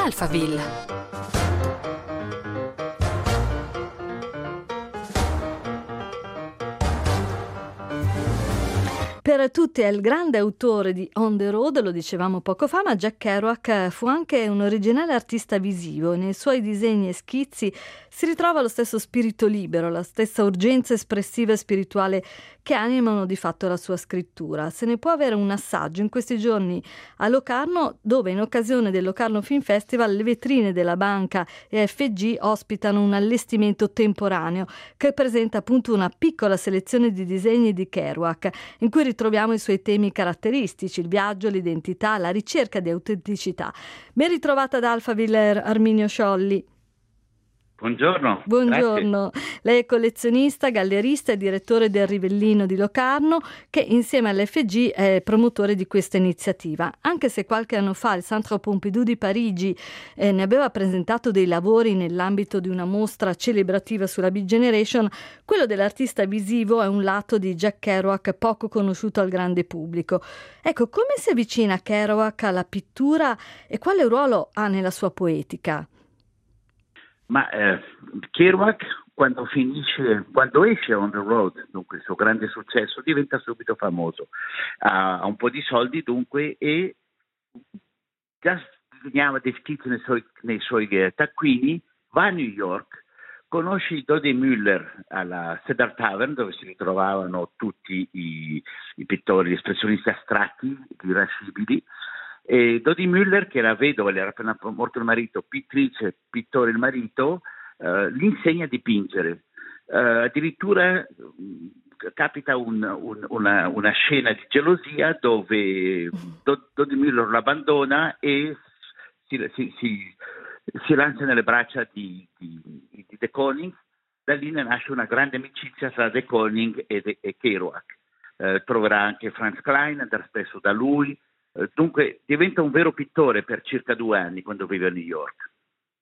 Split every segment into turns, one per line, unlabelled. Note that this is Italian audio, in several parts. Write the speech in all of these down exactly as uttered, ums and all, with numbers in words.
Alphaville.
Per tutti è il grande autore di On the Road, lo dicevamo poco fa, ma Jack Kerouac fu anche un originale artista visivo. Nei suoi disegni e schizzi si ritrova lo stesso spirito libero, la stessa urgenza espressiva e spirituale che animano di fatto la sua scrittura. Se ne può avere un assaggio in questi giorni a Locarno, dove in occasione del Locarno Film Festival le vetrine della Banca e F G ospitano un allestimento temporaneo che presenta appunto una piccola selezione di disegni di Kerouac, in cui ritroviamo i suoi temi caratteristici, il viaggio, l'identità, la ricerca di autenticità. Ben ritrovata ad Alphaville Arminio Sciolli.
Buongiorno.
Buongiorno.
Grazie.
Lei è collezionista, gallerista e direttore del Rivellino di Locarno, che insieme all'F G è promotore di questa iniziativa. Anche se qualche anno fa il Centre Pompidou di Parigi eh, ne aveva presentato dei lavori nell'ambito di una mostra celebrativa sulla Beat Generation, quello dell'artista visivo è un lato di Jack Kerouac poco conosciuto al grande pubblico. Ecco, come si avvicina Kerouac alla pittura e quale ruolo ha nella sua poetica?
Ma eh, Kerouac quando finisce, quando esce On the Road, dunque il suo grande successo, diventa subito famoso, ha, ha un po' di soldi dunque e già disegnava dei schizzi nei suoi, nei suoi eh, taccuini, va a New York, conosce Dodi Müller alla Cedar Tavern dove si ritrovavano tutti i, i pittori, gli espressionisti astratti, irascibili. E Dodi Müller, che era vedova, le era appena morto il marito, pittrice, pittore il marito, eh, gli insegna a dipingere. Eh, addirittura mh, capita un, un, una, una scena di gelosia dove Do, Dodi Müller lo abbandona e si, si, si, si lancia nelle braccia di, di, di De Koning. Da lì ne nasce una grande amicizia tra De Koning e, de, e Kerouac. Eh, troverà anche Franz Klein, andrà spesso da lui. Dunque diventa un vero pittore per circa due anni quando vive a New York.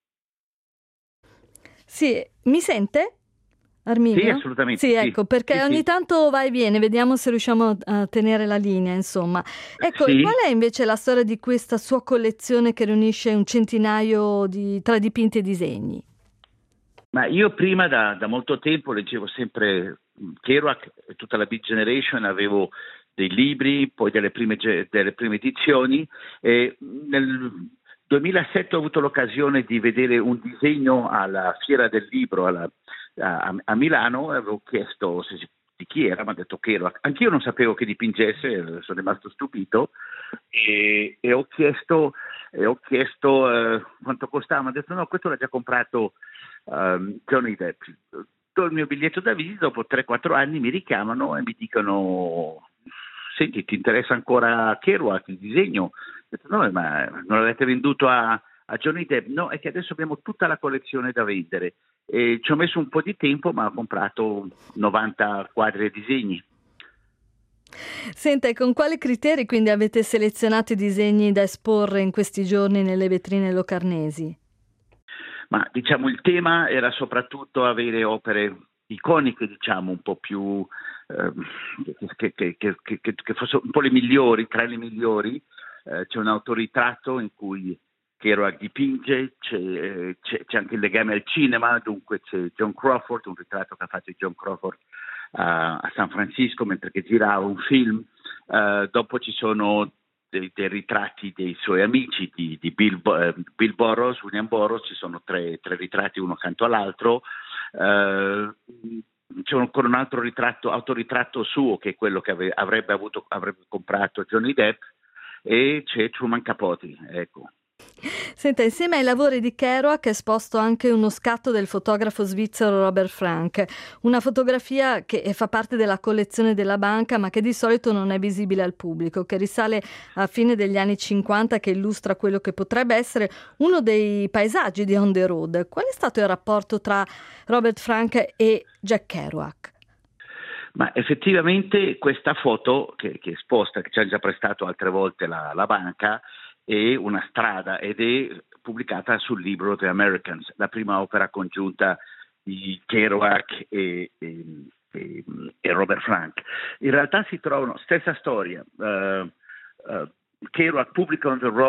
Sì, mi sente? Arminio?
Sì, assolutamente.
Sì, ecco, perché
sì,
ogni
sì.
tanto va e viene, vediamo se riusciamo a tenere la linea, insomma. Ecco,
Sì.
qual è invece la storia di questa sua collezione che riunisce un centinaio di tra dipinti e disegni?
Ma io prima da, da molto tempo leggevo sempre Kerouac e tutta la Beat Generation, avevo dei libri, poi delle prime, delle prime edizioni e nel duemilasette ho avuto l'occasione di vedere un disegno alla Fiera del Libro alla, a, a Milano e avevo chiesto se si, di chi era, mi ha detto Kerouac. Anch'io non sapevo che dipingesse, sono rimasto stupito e, e ho chiesto, e ho chiesto eh, quanto costava, mi ha detto no, questo l'ha già comprato um, Johnny Depp. Do il mio biglietto da visita, dopo tre quattro anni mi richiamano e mi dicono senti, ti interessa ancora Kerouac, il disegno? Ho detto, no, ma non l'avete venduto a, a Johnny Depp? No, è che adesso abbiamo tutta la collezione da vendere. E ci ho messo un po' di tempo, ma ho comprato novanta quadri e disegni.
Senta, e con quali criteri quindi avete selezionato i disegni da esporre in questi giorni nelle vetrine locarnesi?
Ma diciamo il tema era soprattutto avere opere iconiche, diciamo, un po' più eh, che, che, che, che, che fossero un po' le migliori, tra le migliori. Eh, c'è un autoritratto in cui Kerouac dipinge, c'è, c'è, c'è anche il legame al cinema, dunque c'è John Crawford, un ritratto che ha fatto John Crawford a, a San Francisco mentre che girava un film. Eh, dopo ci sono dei, dei ritratti dei suoi amici di, di Bill, uh, Bill Burroughs, William Burroughs, ci sono tre, tre ritratti uno accanto all'altro. Uh, c'è ancora un altro ritratto, autoritratto suo che è quello che ave, avrebbe avuto, avrebbe comprato Johnny Depp, e c'è Truman Capote, ecco.
Senta, insieme ai lavori di Kerouac è esposto anche uno scatto del fotografo svizzero Robert Frank, una fotografia che fa parte della collezione della Banca ma che di solito non è visibile al pubblico, che risale a fine degli anni cinquanta, che illustra quello che potrebbe essere uno dei paesaggi di On the Road. Qual è stato il rapporto tra Robert Frank e Jack Kerouac?
Ma effettivamente questa foto che, che è esposta, che ci ha già prestato altre volte la, la Banca, è una strada ed è pubblicata sul libro The Americans, la prima opera congiunta di Kerouac e, e, e, e Robert Frank. In realtà si trovano, stessa storia, uh, uh, Kerouac pubblica On the Road,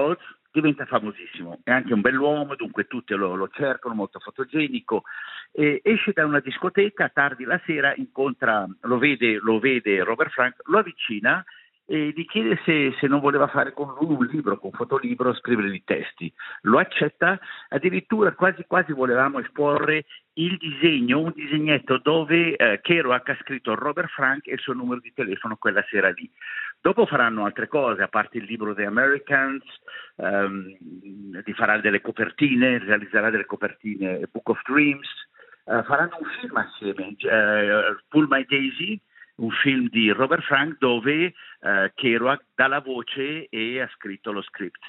diventa famosissimo, è anche un bell'uomo, dunque tutti lo, lo cercano, molto fotogenico, e esce da una discoteca tardi la sera, incontra, lo vede, lo vede Robert Frank, lo avvicina e gli chiede se, se non voleva fare con lui un libro, con un fotolibro, scrivere i testi. Lo accetta, addirittura quasi quasi volevamo esporre il disegno, un disegnetto dove eh, Kerouac ha scritto Robert Frank e il suo numero di telefono quella sera lì. Dopo faranno altre cose, a parte il libro The Americans, um, di farà delle copertine, realizzerà delle copertine, Book of Dreams, uh, faranno un film assieme, uh, Pull My Daisy, un film di Robert Frank dove uh, Kerouac dà la voce e ha scritto lo script.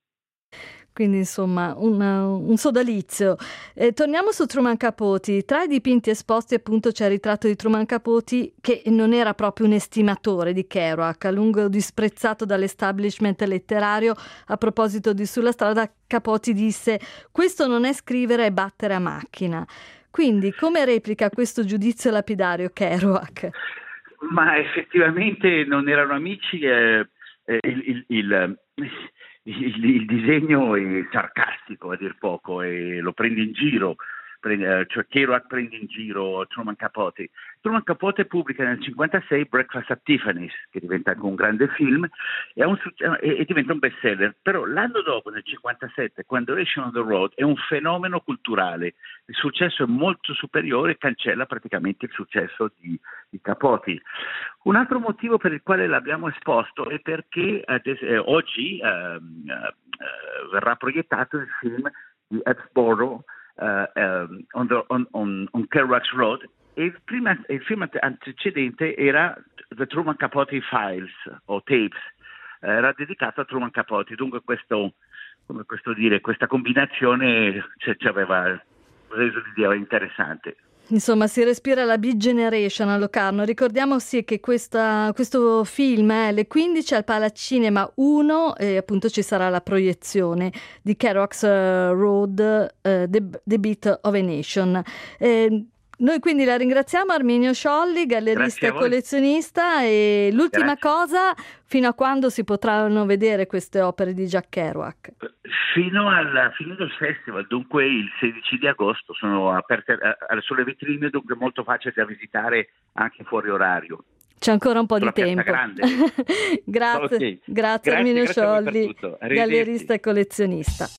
Quindi insomma un, un sodalizio. Eh, torniamo su Truman Capote. Tra i dipinti esposti appunto c'è il ritratto di Truman Capote, che non era proprio un estimatore di Kerouac, a lungo disprezzato dall'establishment letterario. A proposito di Sulla strada, Capote disse: questo non è scrivere, è battere a macchina. Quindi come replica questo giudizio lapidario Kerouac?
Ma effettivamente non erano amici, eh, eh, il, il, il Il, il disegno è sarcastico a dir poco e lo prende in giro, prende, cioè Kerouac prende in giro Truman Capote. Truman Capote pubblica nel cinquantasei Breakfast at Tiffany's, che diventa anche un grande film e, un, e, e diventa un bestseller, però l'anno dopo, nel cinquantasette, quando esce On the Road, è un fenomeno culturale, il successo è molto superiore e cancella praticamente il successo di, di Capote. Un altro motivo per il quale l'abbiamo esposto è perché eh, oggi eh, eh, verrà proiettato il film di Hillsborough uh, um, on, the, on, on, on Kerouac's Road, e il, prima, il film antecedente era The Truman Capote Files o Tapes, era dedicato a Truman Capote, dunque questo, come questo dire, questa combinazione ci, ci aveva reso l'idea interessante.
Insomma, si respira la Beat Generation a Locarno. Ricordiamo sì che questa, questo film è alle quindici al Palacinema uno e appunto ci sarà la proiezione di Kerouac's uh, Road, uh, The, The Beat of a Nation. Eh, noi quindi la ringraziamo, Arminio Sciolli, gallerista e collezionista, e l'ultima Grazie. cosa, fino a quando si potranno vedere queste opere di Jack Kerouac?
Fino alla fine del festival, dunque il sedici di agosto, sono aperte sulle vetrine, dunque molto facile da visitare anche fuori orario.
C'è ancora un po'
Sulla
di tempo.
grazie,
grazie,
okay.
grazie Arminio
grazie
Sciolli, gallerista e collezionista.